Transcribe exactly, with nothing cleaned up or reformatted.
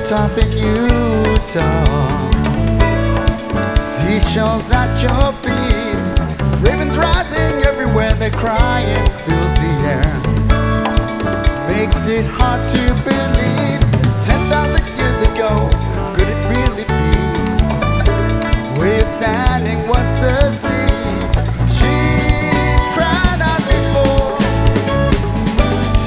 top in Utah. Seashells at your feet, ravens rising everywhere, they're crying, fills the air. Makes it hard to believe, ten thousand years ago, could it really be? We're standing